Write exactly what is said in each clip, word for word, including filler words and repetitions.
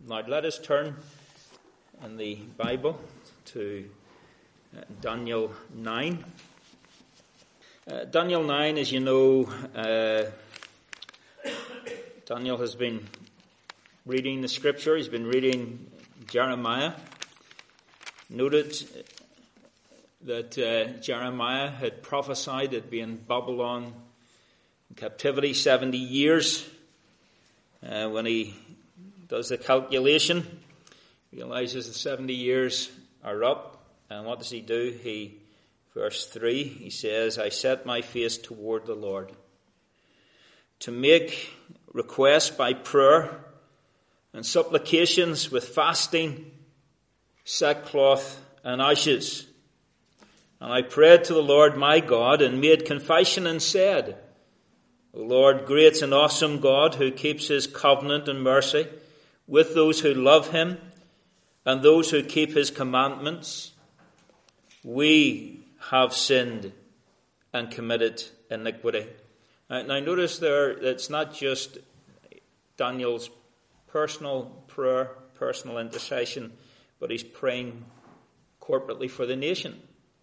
Now let us turn in the Bible to uh, Daniel nine. Uh, Daniel nine, as you know, uh, Daniel has been reading the scripture. He's been reading Jeremiah. Noted that uh, Jeremiah had prophesied that be in Babylon in captivity seventy years. Uh, when he does the calculation, realizes the seventy years are up. And what does he do? He, verse three, he says, I set my face toward the Lord to make requests by prayer and supplications with fasting, sackcloth and ashes. And I prayed to the Lord my God and made confession and said, O Lord, great and awesome God, who keeps his covenant and mercy with those who love him and those who keep his commandments, we have sinned and committed iniquity. Now, now notice there, it's not just Daniel's personal prayer, personal intercession, but he's praying corporately for the nation.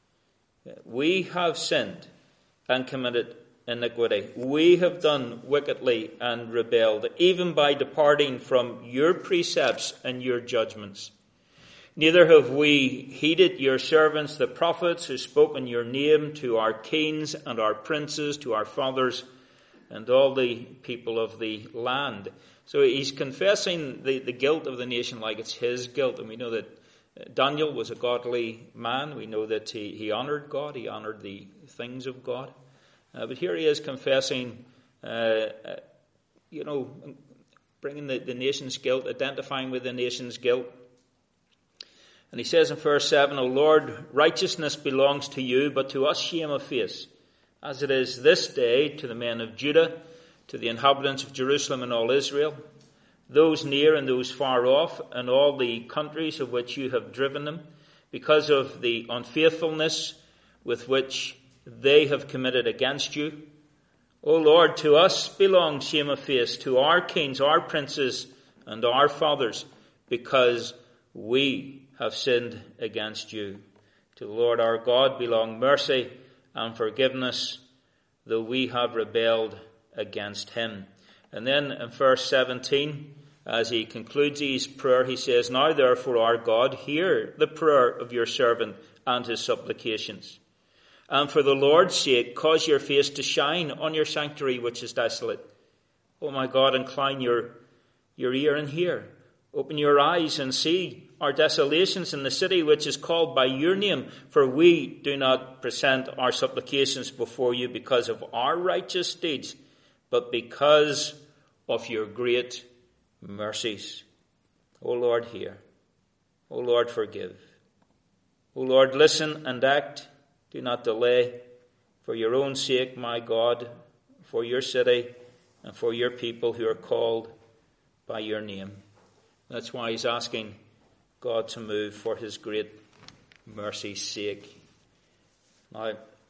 We have sinned and committed iniquity. We have done wickedly and rebelled, even by departing from your precepts and your judgments. Neither have we heeded your servants, the prophets, who spoke in your name to our kings and our princes, to our fathers, and all the people of the land. So he's confessing the, the guilt of the nation like it's his guilt. And we know that Daniel was a godly man. We know that he, he honored God. He honored the things of God. Uh, but here he is confessing, uh, uh, you know, bringing the, the nation's guilt, identifying with the nation's guilt. And he says in verse seven, O Lord, righteousness belongs to you, but to us shame of face, as it is this day to the men of Judah, to the inhabitants of Jerusalem and all Israel, those near and those far off, and all the countries of which you have driven them, because of the unfaithfulness with which they have committed against you. O Lord, to us belongs shame of face, to our kings, our princes, and our fathers, because we have sinned against you. To the Lord our God belong mercy and forgiveness, though we have rebelled against him. And then in verse seventeen, as he concludes his prayer, he says, Now therefore, our God, hear the prayer of your servant and his supplications. And for the Lord's sake, cause your face to shine on your sanctuary, which is desolate. O my God, incline your, your ear and hear. Open your eyes and see our desolations in the city which is called by your name. For we do not present our supplications before you because of our righteous deeds, but because of your great mercies. O Lord, hear. O Lord, forgive. O Lord, listen and act. Do not delay. For your own sake, my God, for your city and for your people who are called by your name. That's why he's asking God to move for his great mercy's sake. Now,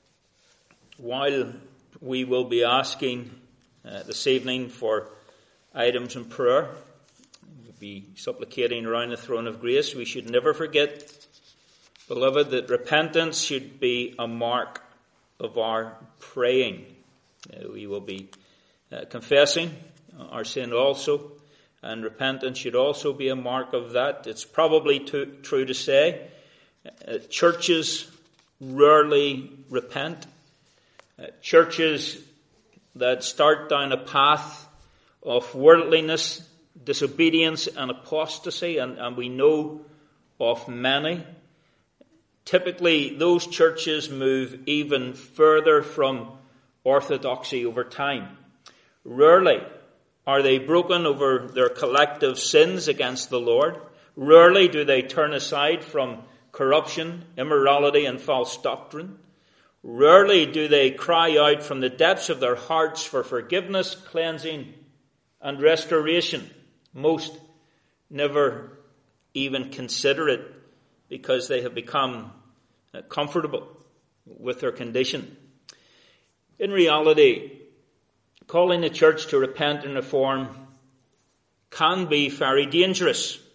while we will be asking uh, this evening for items in prayer, we'll be supplicating around the throne of grace, we should never forget, beloved, that repentance should be a mark of our praying. Uh, we will be uh, confessing our sin also, and repentance should also be a mark of that. It's probably too, true to say uh, churches rarely repent. Uh, churches that start down a path of worldliness, disobedience and apostasy, and, and we know of many. Typically, those churches move even further from orthodoxy over time. Rarely are they broken over their collective sins against the Lord. Rarely do they turn aside from corruption, immorality, and false doctrine. Rarely do they cry out from the depths of their hearts for forgiveness, cleansing, and restoration. Most never even consider it, because they have become comfortable with their condition. In reality, calling the church to repent and reform can be very dangerous.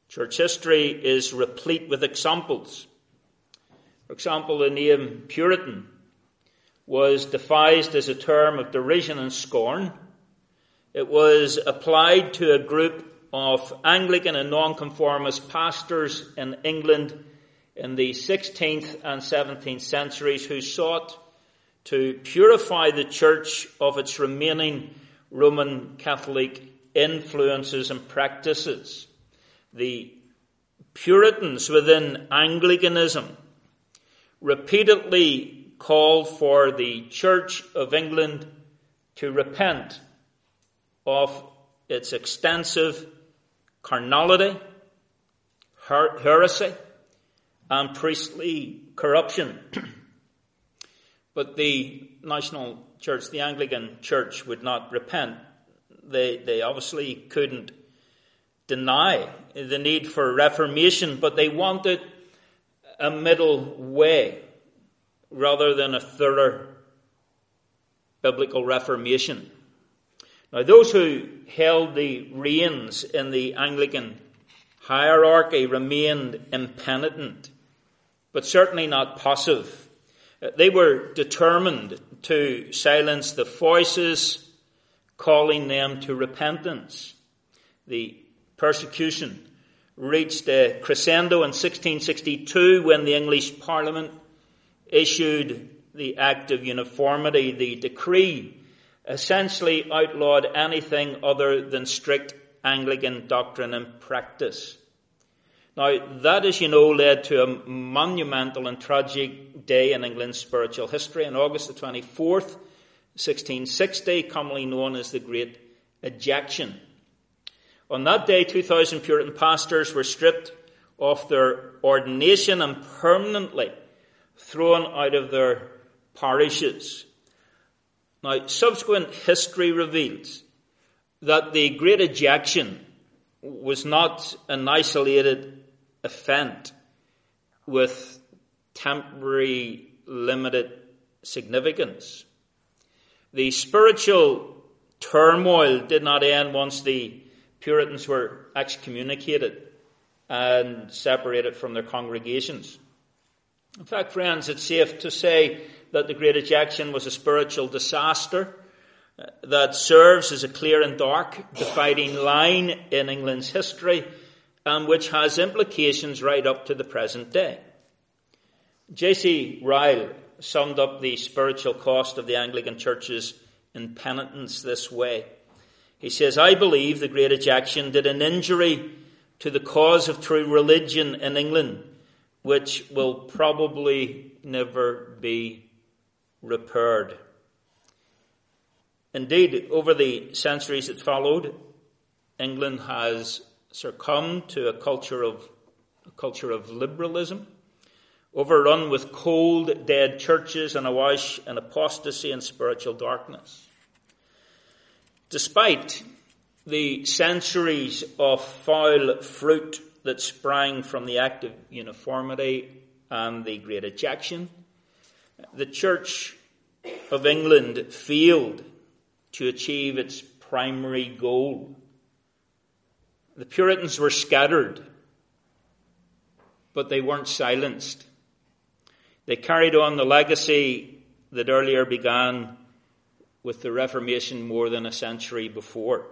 Church history is replete with examples. For example, the name Puritan was devised as a term of derision and scorn. It was applied to a group of Anglican and nonconformist pastors in England in the sixteenth and seventeenth centuries who sought to purify the church of its remaining Roman Catholic influences and practices. The Puritans within Anglicanism repeatedly called for the Church of England to repent of its extensive carnality, her- heresy, and priestly corruption. But the national church, the Anglican church, would not repent. They, they obviously couldn't deny the need for reformation, but they wanted a middle way rather than a thorough biblical reformation. Now, those who held the reins in the Anglican hierarchy remained impenitent, but certainly not passive. They were determined to silence the voices calling them to repentance. The persecution reached a crescendo in sixteen sixty-two when the English Parliament issued the Act of Uniformity. The decree essentially outlawed anything other than strict Anglican doctrine and practice. Now, that, as you know, led to a monumental and tragic day in England's spiritual history. On August the twenty-fourth, sixteen sixty, commonly known as the Great Ejection. On that day, two thousand Puritan pastors were stripped of their ordination and permanently thrown out of their parishes. Now, subsequent history reveals that the Great Ejection was not an isolated event with temporary limited significance. The spiritual turmoil did not end once the Puritans were excommunicated and separated from their congregations. In fact, friends, it's safe to say that the Great Ejection was a spiritual disaster that serves as a clear and dark dividing line in England's history and which has implications right up to the present day. J C Ryle summed up the spiritual cost of the Anglican Church's impenitence this way. He says, "I believe the Great Ejection did an injury to the cause of true religion in England, which will probably never be repaired." Indeed, over the centuries that followed, England has succumbed to a culture of a culture of liberalism, overrun with cold, dead churches and awash in apostasy and spiritual darkness. Despite the centuries of foul fruit that sprang from the Act of Uniformity and the Great Ejection, the Church of England failed to achieve its primary goal. The Puritans were scattered, but they weren't silenced. They carried on the legacy that earlier began with the Reformation more than a century before.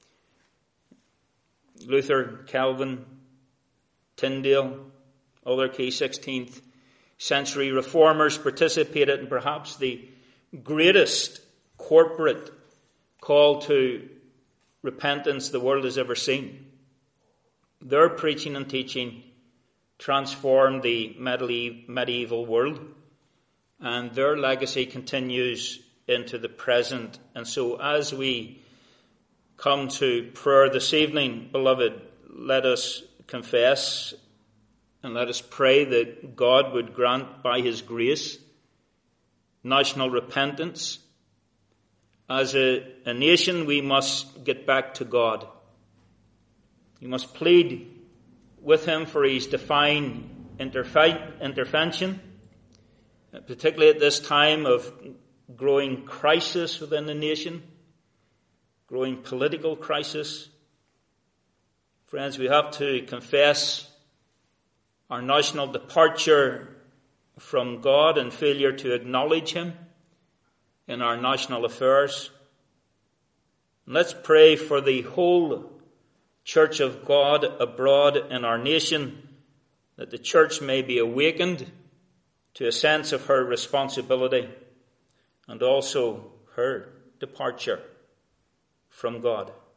Luther, Calvin, Tyndale, other key sixteenth century reformers participated in perhaps the greatest corporate call to repentance the world has ever seen. Their preaching and teaching transformed the medieval world, and their legacy continues into the present. And so as we come to prayer this evening, beloved, let us confess and let us pray that God would grant by his grace national repentance. As a, a nation, we must get back to God. We must plead with him for his divine interfe- intervention, particularly at this time of growing crisis within the nation, growing political crisis. Friends, we have to confess our national departure from God and failure to acknowledge him in our national affairs. And let's pray for the whole Church of God abroad in our nation, that the church may be awakened to a sense of her responsibility and also her departure from God.